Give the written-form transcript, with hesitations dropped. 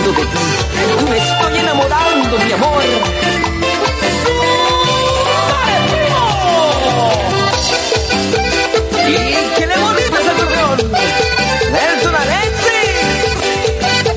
enamorando de ti. Me estoy enamorando, mi amor.